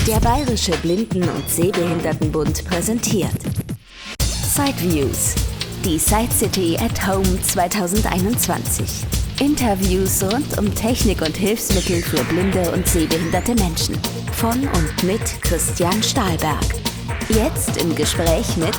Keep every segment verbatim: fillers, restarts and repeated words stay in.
Der Bayerische Blinden- und Sehbehindertenbund präsentiert Sideviews, die Side City at Home zwanzig einundzwanzig. Interviews rund um Technik und Hilfsmittel für blinde und sehbehinderte Menschen. Von und mit Christian Stahlberg. Jetzt im Gespräch mit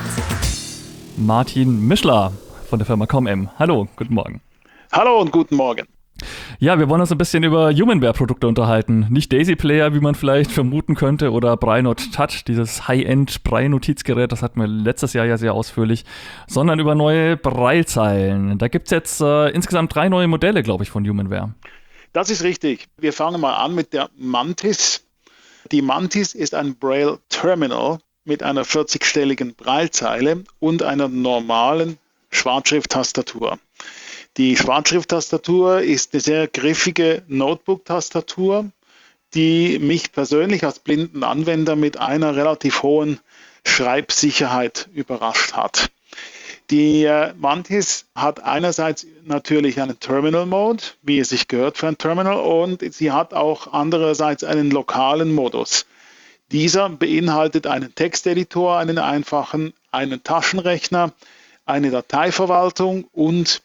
Martin Mischler von der Firma ComM. Hallo, guten Morgen. Hallo und guten Morgen. Ja, wir wollen uns ein bisschen über Humanware-Produkte unterhalten. Nicht Daisy Player, wie man vielleicht vermuten könnte, oder Braille-Not Touch, dieses High-End-Braille-Notizgerät, das hatten wir letztes Jahr ja sehr ausführlich, sondern über neue Braillezeilen. Da gibt es jetzt äh, insgesamt drei neue Modelle, glaube ich, von Humanware. Das ist richtig. Wir fangen mal an mit der Mantis. Die Mantis ist ein Braille-Terminal mit einer vierzigstelligen Braillezeile und einer normalen Schwarzschrift-Tastatur. Die Schwarzschrift-Tastatur ist eine sehr griffige Notebook-Tastatur, die mich persönlich als blinden Anwender mit einer relativ hohen Schreibsicherheit überrascht hat. Die äh, Mantis hat einerseits natürlich einen Terminal-Mode, wie es sich gehört für ein Terminal, und sie hat auch andererseits einen lokalen Modus. Dieser beinhaltet einen Texteditor, einen einfachen, einen Taschenrechner, eine Dateiverwaltung und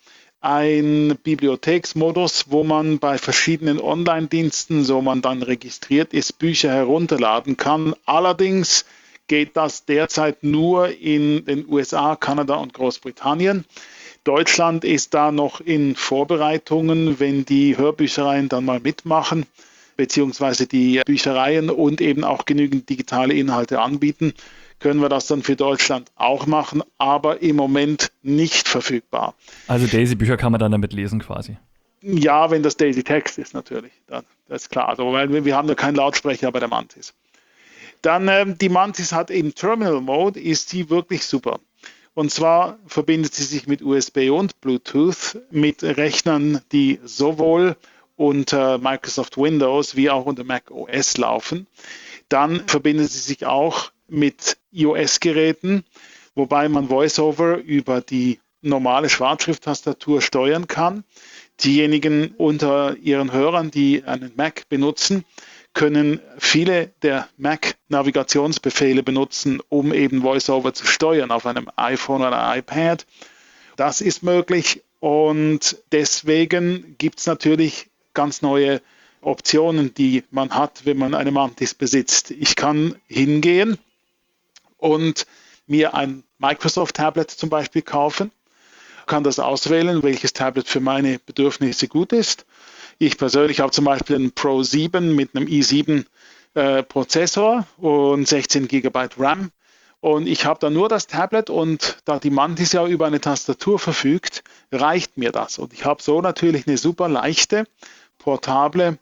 ein Bibliotheksmodus, wo man bei verschiedenen Online-Diensten, so man dann registriert ist, Bücher herunterladen kann. Allerdings geht das derzeit nur in den U S A, Kanada und Großbritannien. Deutschland ist da noch in Vorbereitungen, wenn die Hörbüchereien dann mal mitmachen, beziehungsweise die Büchereien und eben auch genügend digitale Inhalte anbieten, können wir das dann für Deutschland auch machen, aber im Moment nicht verfügbar. Also Daisy-Bücher kann man dann damit lesen quasi? Ja, wenn das Daisy-Text ist natürlich, das ist klar. Also, weil wir haben ja keinen Lautsprecher bei der Mantis. Dann ähm, die Mantis hat im Terminal-Mode, ist sie wirklich super. Und zwar verbindet sie sich mit U S B und Bluetooth mit Rechnern, die sowohl unter Microsoft Windows wie auch unter Mac O S laufen. Dann verbindet sie sich auch mit iOS-Geräten, wobei man VoiceOver über die normale Schwarzschrift-Tastatur steuern kann. Diejenigen unter ihren Hörern, die einen Mac benutzen, können viele der Mac-Navigationsbefehle benutzen, um eben VoiceOver zu steuern auf einem iPhone oder iPad. Das ist möglich und deswegen gibt es natürlich ganz neue Optionen, die man hat, wenn man eine Mantis besitzt. Ich kann hingehen und mir ein Microsoft-Tablet zum Beispiel kaufen, kann das auswählen, welches Tablet für meine Bedürfnisse gut ist. Ich persönlich habe zum Beispiel einen Pro sieben mit einem i sieben äh, Prozessor und sechzehn Gigabyte RAM und ich habe dann nur das Tablet und da die Mantis ja über eine Tastatur verfügt, reicht mir das und ich habe so natürlich eine super leichte, portable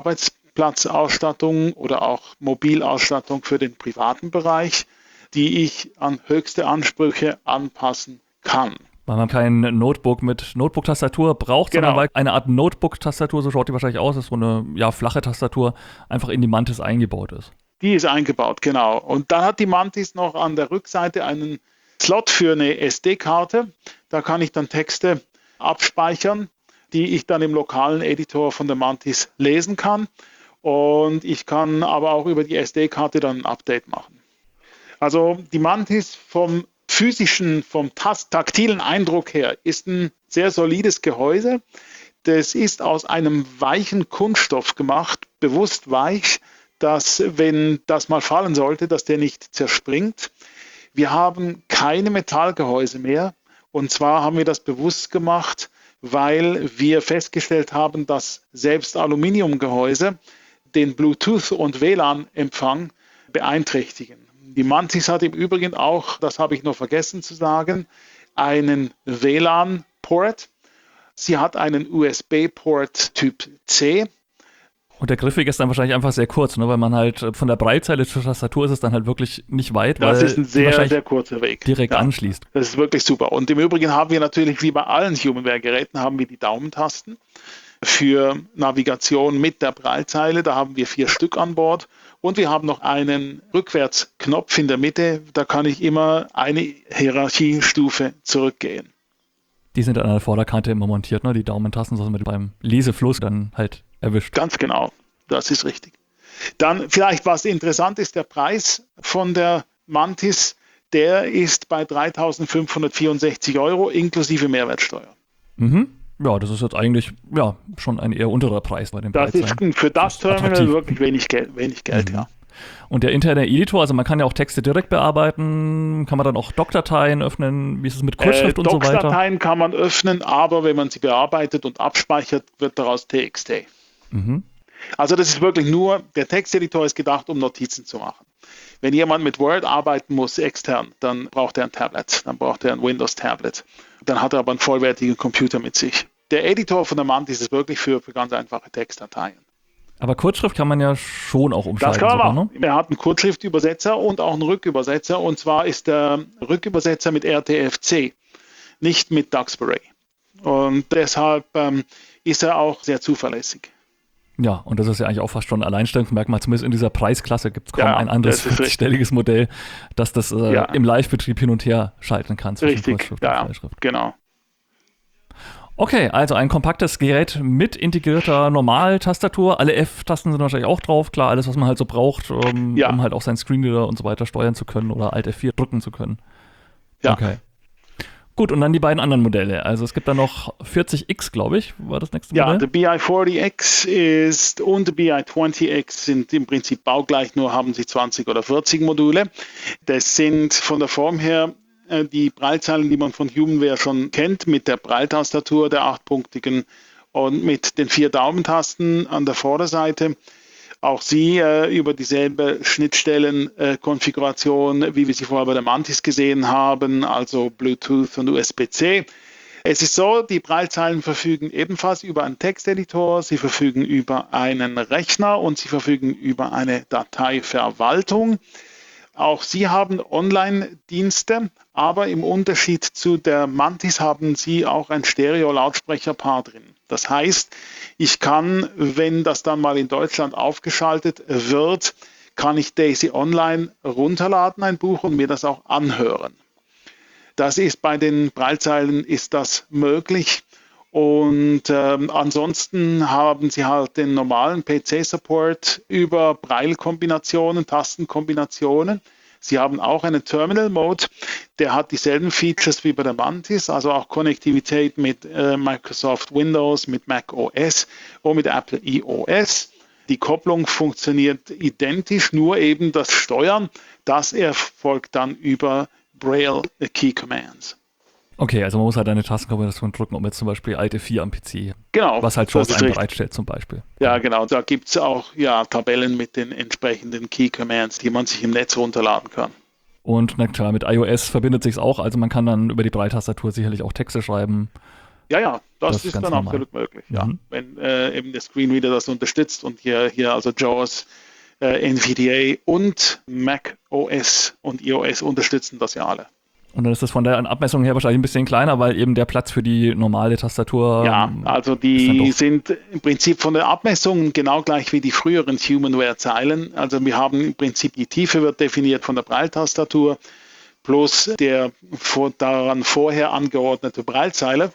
Arbeitsplatzausstattung oder auch Mobilausstattung für den privaten Bereich, die ich an höchste Ansprüche anpassen kann. Weil man kein Notebook mit Notebook-Tastatur braucht, genau, sondern weil eine Art Notebook-Tastatur, so schaut die wahrscheinlich aus, ist so eine ja, flache Tastatur, einfach in die Mantis eingebaut ist. Die ist eingebaut, genau. Und dann hat die Mantis noch an der Rückseite einen Slot für eine S D-Karte. Da kann ich dann Texte abspeichern, die ich dann im lokalen Editor von der Mantis lesen kann. Und ich kann aber auch über die S D-Karte dann ein Update machen. Also die Mantis vom physischen, vom taktilen Eindruck her ist ein sehr solides Gehäuse. Das ist aus einem weichen Kunststoff gemacht, bewusst weich, dass, wenn das mal fallen sollte, dass der nicht zerspringt. Wir haben keine Metallgehäuse mehr. Und zwar haben wir das bewusst gemacht, weil wir festgestellt haben, dass selbst Aluminiumgehäuse den Bluetooth- und W L A N-Empfang beeinträchtigen. Die Mantis hat im Übrigen auch, das habe ich noch vergessen zu sagen, einen W L A N-Port. Sie hat einen U S B-Port Typ C. Und der Griffweg ist dann wahrscheinlich einfach sehr kurz, ne? Weil man halt von der Braillezeile zur Tastatur ist es dann halt wirklich nicht weit. Das weil ist ein sehr, sehr kurzer Weg. Direkt ja, anschließt. Das ist wirklich super. Und im Übrigen haben wir natürlich, wie bei allen Humanware-Geräten, haben wir die Daumentasten für Navigation mit der Braillezeile. Da haben wir vier Stück an Bord. Und wir haben noch einen Rückwärtsknopf in der Mitte. Da kann ich immer eine Hierarchiestufe zurückgehen. Die sind an der Vorderkante immer montiert, ne? Die Daumentasten, so sind wir beim Lesefluss dann halt erwischt. Ganz genau, das ist richtig. Dann vielleicht, was interessant ist, der Preis von der Mantis, der ist bei dreitausendfünfhundertvierundsechzig Euro inklusive Mehrwertsteuer. Mhm. Ja, das ist jetzt eigentlich ja, schon ein eher unterer Preis bei dem Das ist für das, das Terminal attraktiv. Wirklich wenig Geld, wenig Geld mhm. ja. Und der interne Editor, also man kann ja auch Texte direkt bearbeiten, kann man dann auch Doc-Dateien öffnen, wie ist es mit Kurzschrift äh, und so weiter? Doc-Dateien kann man öffnen, aber wenn man sie bearbeitet und abspeichert, wird daraus T X T. Mhm. Also das ist wirklich nur, der Texteditor ist gedacht, um Notizen zu machen. Wenn jemand mit Word arbeiten muss, extern, dann braucht er ein Tablet, dann braucht er ein Windows-Tablet. Dann hat er aber einen vollwertigen Computer mit sich. Der Editor von der Mantis ist wirklich für, für ganz einfache Textdateien. Aber Kurzschrift kann man ja schon auch umschalten. Das kann man sogar, machen. Ne? Er hat einen Kurzschriftübersetzer und auch einen Rückübersetzer. Und zwar ist der Rückübersetzer mit R T F C, nicht mit Duxbury. Und deshalb ähm, ist er auch sehr zuverlässig. Ja, und das ist ja eigentlich auch fast schon ein Alleinstellungsmerkmal. Zumindest in dieser Preisklasse gibt es kaum ja, ein anderes vierzigstelliges Modell, das das äh, ja. im Live-Betrieb hin und her schalten kann. Richtig, ja, und genau. Okay, also ein kompaktes Gerät mit integrierter Normaltastatur. Alle F-Tasten sind wahrscheinlich auch drauf. Klar, alles, was man halt so braucht, um, ja. um halt auch seinen Screenreader und so weiter steuern zu können oder Alt F vier drücken zu können. Ja. Okay. Gut, und dann die beiden anderen Modelle. Also es gibt da noch vierzig X, glaube ich, war das nächste Modell? Ja, der B I vierzig X ist und der B I zwanzig X sind im Prinzip baugleich, nur haben sie zwanzig oder vierzig Module. Das sind von der Form her äh, die Braillezeilen, die man von Humanware schon kennt, mit der Braille-Tastatur, der achtpunktigen und mit den vier Daumentasten an der Vorderseite. Auch sie äh, über dieselbe Schnittstellenkonfiguration, äh, wie wir sie vorher bei der Mantis gesehen haben, also Bluetooth und U S B C. Es ist so, die Braillezeilen verfügen ebenfalls über einen Texteditor, sie verfügen über einen Rechner und sie verfügen über eine Dateiverwaltung. Auch sie haben Online-Dienste, aber im Unterschied zu der Mantis haben sie auch ein Stereo-Lautsprecherpaar drin. Das heißt, ich kann, wenn das dann mal in Deutschland aufgeschaltet wird, kann ich Daisy Online runterladen, ein Buch, und mir das auch anhören. Das ist bei den Braillezeilen ist das möglich. Und ähm, ansonsten haben sie halt den normalen P C-Support über Braille-Kombinationen, Tastenkombinationen. Sie haben auch einen Terminal-Mode, der hat dieselben Features wie bei der Mantis, also auch Konnektivität mit äh, Microsoft Windows, mit Mac O S und mit Apple iOS. Die Kopplung funktioniert identisch, nur eben das Steuern, das erfolgt dann über Braille Key Commands. Okay, also man muss halt eine Tastenkombination drücken, um jetzt zum Beispiel Alt F vier am P C, genau, was halt JAWS einem bereitstellt zum Beispiel. Ja, genau, da gibt es auch ja, Tabellen mit den entsprechenden Key Commands, die man sich im Netz runterladen kann. Und na klar, mit iOS verbindet sich es auch, also man kann dann über die Braille-Tastatur sicherlich auch Texte schreiben. Ja, ja, das, das ist, ist dann normal. Absolut möglich, ja. Mhm. Wenn äh, eben der Screenreader das unterstützt und hier, hier also JAWS, äh, N V D A und Mac O S und iOS unterstützen das ja alle. Und dann ist das von der Abmessung her wahrscheinlich ein bisschen kleiner, weil eben der Platz für die normale Tastatur. Ja, also die sind im Prinzip von der Abmessung genau gleich wie die früheren Humanware-Zeilen. Also wir haben im Prinzip die Tiefe wird definiert von der Braille-Tastatur plus der vor, daran vorher angeordnete Braillezeile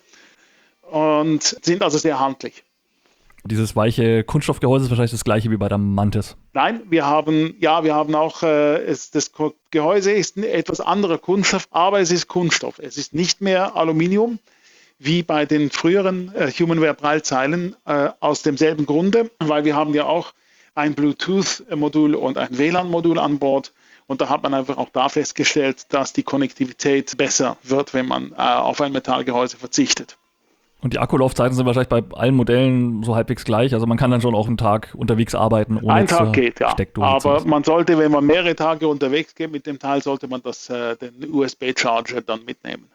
und sind also sehr handlich. Dieses weiche Kunststoffgehäuse ist wahrscheinlich das gleiche wie bei der Mantis. Nein, wir haben, ja, wir haben auch, äh, es, das Gehäuse ist ein etwas anderer Kunststoff, aber es ist Kunststoff. Es ist nicht mehr Aluminium, wie bei den früheren äh, Humanware Braillezeilen, äh, aus demselben Grunde, weil wir haben ja auch ein Bluetooth-Modul und ein W L A N-Modul an Bord. Und da hat man einfach auch da festgestellt, dass die Konnektivität besser wird, wenn man äh, auf ein Metallgehäuse verzichtet. Und die Akkulaufzeiten sind wahrscheinlich bei allen Modellen so halbwegs gleich. Also man kann dann schon auch einen Tag unterwegs arbeiten. Ohne Ein Tag geht, ja. Aber man sollte, wenn man mehrere Tage unterwegs geht mit dem Teil, sollte man das, äh, den U S B-Charger dann mitnehmen.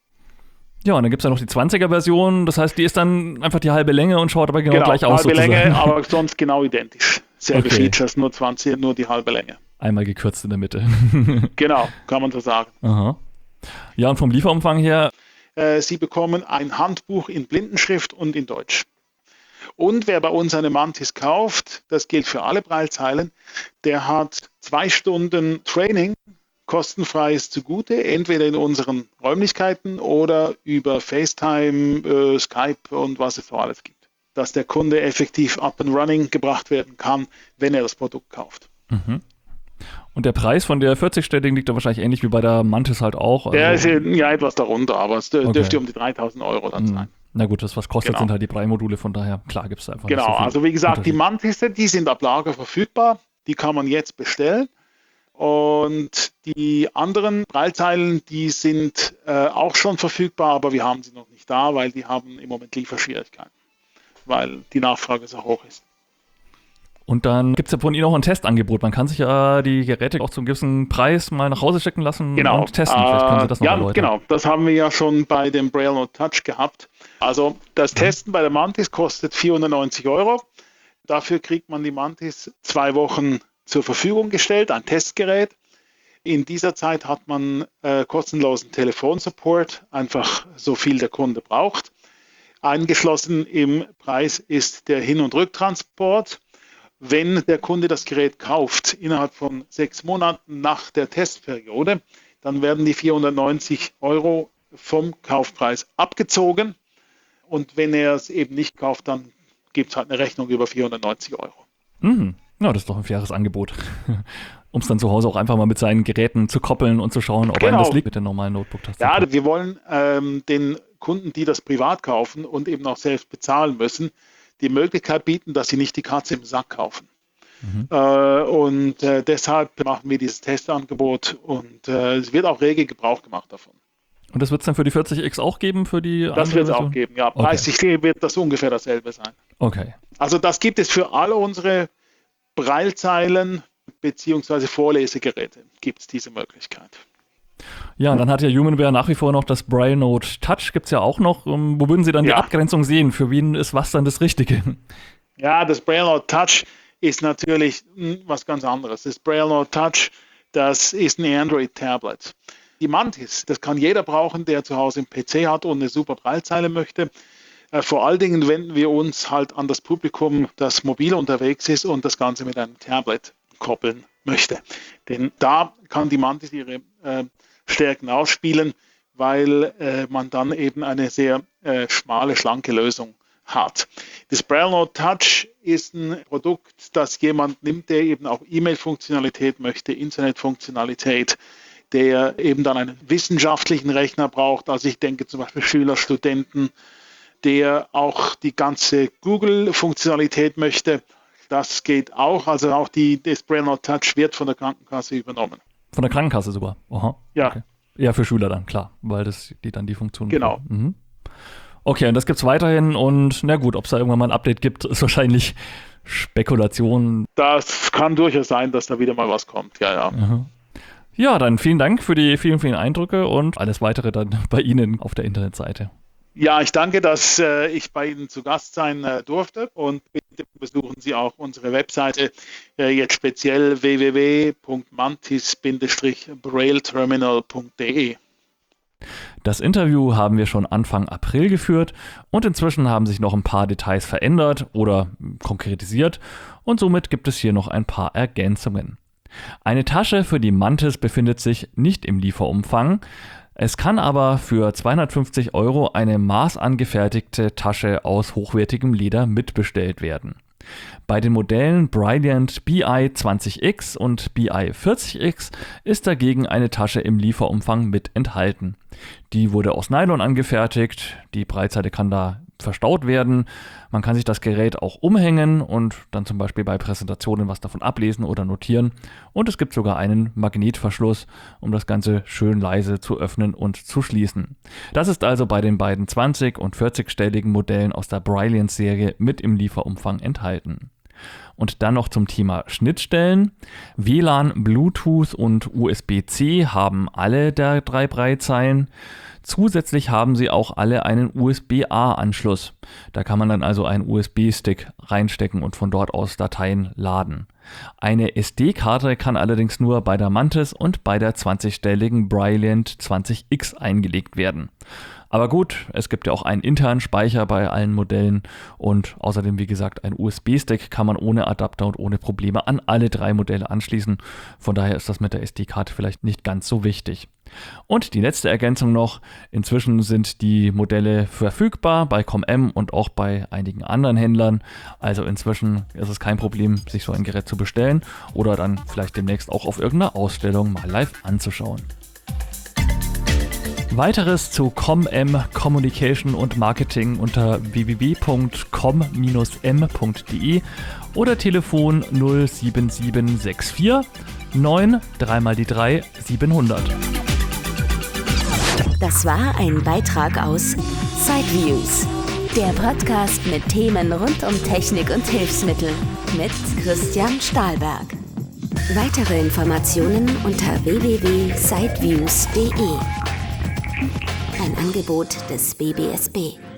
Ja, und dann gibt es ja noch die zwanziger-Version. Das heißt, die ist dann einfach die halbe Länge und schaut aber genau, genau gleich aus. Halbe sozusagen. Länge, aber sonst genau identisch. Selbe okay. Features, nur zwanzig, nur die halbe Länge. Einmal gekürzt in der Mitte. Genau, kann man so sagen. Aha. Ja, und vom Lieferumfang her... Sie bekommen ein Handbuch in Blindenschrift und in Deutsch. Und wer bei uns eine Mantis kauft, das gilt für alle Braillezeilen, der hat zwei Stunden Training, kostenfreies zugute, entweder in unseren Räumlichkeiten oder über FaceTime, äh, Skype und was es so alles gibt. dass der Kunde effektiv up and running gebracht werden kann, wenn er das Produkt kauft. Mhm. Und der Preis von der vierzigstelligen liegt da wahrscheinlich ähnlich wie bei der Mantis halt auch? Also der ist ja etwas darunter, aber es okay. dürfte um die dreitausend Euro dann sein. Na gut, das was kostet, genau. sind halt die Brei-Module, von daher, klar, gibt es einfach Genau, nicht so viel also wie gesagt, die Mantis, die sind ab Lager verfügbar, die kann man jetzt bestellen. Und die anderen Breilzeilen, die sind äh, auch schon verfügbar, aber wir haben sie noch nicht da, weil die haben im Moment Lieferschwierigkeiten, weil die Nachfrage so hoch ist. Und dann gibt es ja von Ihnen auch ein Testangebot. Man kann sich ja die Geräte auch zum gewissen Preis mal nach Hause schicken lassen genau. und testen. Vielleicht können Sie das noch ja, erläutern. Genau, das haben wir ja schon bei dem BrailleNote Touch gehabt. Also das Testen bei der Mantis kostet vierhundertneunzig Euro. Dafür kriegt man die Mantis zwei Wochen zur Verfügung gestellt, ein Testgerät. In dieser Zeit hat man äh, kostenlosen Telefonsupport, einfach so viel der Kunde braucht. Eingeschlossen im Preis ist der Hin- und Rücktransport. Wenn der Kunde das Gerät kauft innerhalb von sechs Monaten nach der Testperiode, dann werden die vierhundertneunzig Euro vom Kaufpreis abgezogen. Und wenn er es eben nicht kauft, dann gibt es halt eine Rechnung über vierhundertneunzig Euro. Mhm. Ja, das ist doch ein faires Angebot. Um es dann zu Hause auch einfach mal mit seinen Geräten zu koppeln und zu schauen, ob genau. einem das liegt mit der normalen Notebook-Tastatur. Ja, wir wollen ähm, den Kunden, die das privat kaufen und eben auch selbst bezahlen müssen, die Möglichkeit bieten, dass sie nicht die Katze im Sack kaufen. Mhm. Äh, und äh, deshalb machen wir dieses Testangebot und äh, es wird auch rege Gebrauch gemacht davon. Und das wird es dann für die vierzig X auch geben? Für die das wird es auch geben, ja. Okay. Preislich wird das ungefähr dasselbe sein. Okay. Also das gibt es für alle unsere Braillezeilen bzw. Vorlesegeräte, gibt es diese Möglichkeit. Ja, und dann hat ja Humanware nach wie vor noch das BrailleNote Touch, gibt es ja auch noch. Um, wo würden Sie dann ja. die Abgrenzung sehen? Für wen ist was dann das Richtige? Ja, das BrailleNote Touch ist natürlich was ganz anderes. Das BrailleNote Touch, das ist ein Android-Tablet. Die Mantis, das kann jeder brauchen, der zu Hause einen P C hat und eine super Braillezeile möchte. Äh, vor allen Dingen wenden wir uns halt an das Publikum, das mobil unterwegs ist und das Ganze mit einem Tablet koppeln möchte. Denn da kann die Mantis ihre äh, Stärken ausspielen, weil äh, man dann eben eine sehr äh, schmale, schlanke Lösung hat. Das BrailleNote Touch ist ein Produkt, das jemand nimmt, der eben auch E-Mail-Funktionalität möchte, Internet-Funktionalität, der eben dann einen wissenschaftlichen Rechner braucht. Also ich denke zum Beispiel Schüler, Studenten, der auch die ganze Google-Funktionalität möchte. Das geht auch. Also auch die, das BrailleNote Touch wird von der Krankenkasse übernommen. Von der Krankenkasse sogar? Aha. Ja. Okay. Ja, für Schüler dann, klar, weil das die dann die Funktion. Genau. Mhm. Okay, und das gibt es weiterhin und na gut, ob es da irgendwann mal ein Update gibt, ist wahrscheinlich Spekulation. Das kann durchaus sein, dass da wieder mal was kommt, ja, ja. Mhm. Ja, dann vielen Dank für die vielen, vielen Eindrücke und alles weitere dann bei Ihnen auf der Internetseite. Ja, ich danke, dass äh, ich bei Ihnen zu Gast sein äh, durfte und bitte besuchen Sie auch unsere Webseite, äh, jetzt speziell w w w punkt mantis Bindestrich brailleterminal punkt d e. Das Interview haben wir schon Anfang April geführt und inzwischen haben sich noch ein paar Details verändert oder konkretisiert und somit gibt es hier noch ein paar Ergänzungen. Eine Tasche für die Mantis befindet sich nicht im Lieferumfang. Es kann aber für zweihundertfünfzig Euro eine maßangefertigte Tasche aus hochwertigem Leder mitbestellt werden. Bei den Modellen Brilliant B I zwanzig X und B I vierzig X ist dagegen eine Tasche im Lieferumfang mit enthalten. Die wurde aus Nylon angefertigt, die Breitseite kann da verstaut werden. Man kann sich das Gerät auch umhängen und dann zum Beispiel bei Präsentationen was davon ablesen oder notieren. Und es gibt sogar einen Magnetverschluss, um das Ganze schön leise zu öffnen und zu schließen. Das ist also bei den beiden zwanzig- und vierzig-stelligen Modellen aus der Brilliant-Serie mit im Lieferumfang enthalten. Und dann noch zum Thema Schnittstellen. W L A N, Bluetooth und U S B C haben alle der drei Breitzeilen. Zusätzlich haben sie auch alle einen U S B A-Anschluss. Da kann man dann also einen U S B-Stick reinstecken und von dort aus Dateien laden. Eine S D-Karte kann allerdings nur bei der Mantis und bei der zwanzig-stelligen Brilliant zwanzig X eingelegt werden. Aber gut, es gibt ja auch einen internen Speicher bei allen Modellen und außerdem, wie gesagt, ein U S B-Stick kann man ohne Adapter und ohne Probleme an alle drei Modelle anschließen. Von daher ist das mit der S D-Karte vielleicht nicht ganz so wichtig. Und die letzte Ergänzung noch, inzwischen sind die Modelle verfügbar bei Com M und auch bei einigen anderen Händlern. Also inzwischen ist es kein Problem, sich so ein Gerät zu bestellen oder dann vielleicht demnächst auch auf irgendeiner Ausstellung mal live anzuschauen. Weiteres zu Com M Communication und Marketing unter w w w punkt com m punkt d e oder Telefon null sieben sieben sechs vier neun drei mal die drei siebenhundert. Das war ein Beitrag aus Sideviews, der Podcast mit Themen rund um Technik und Hilfsmittel mit Christian Stahlberg. Weitere Informationen unter w w w punkt sideviews punkt d e. Ein Angebot des B B S B.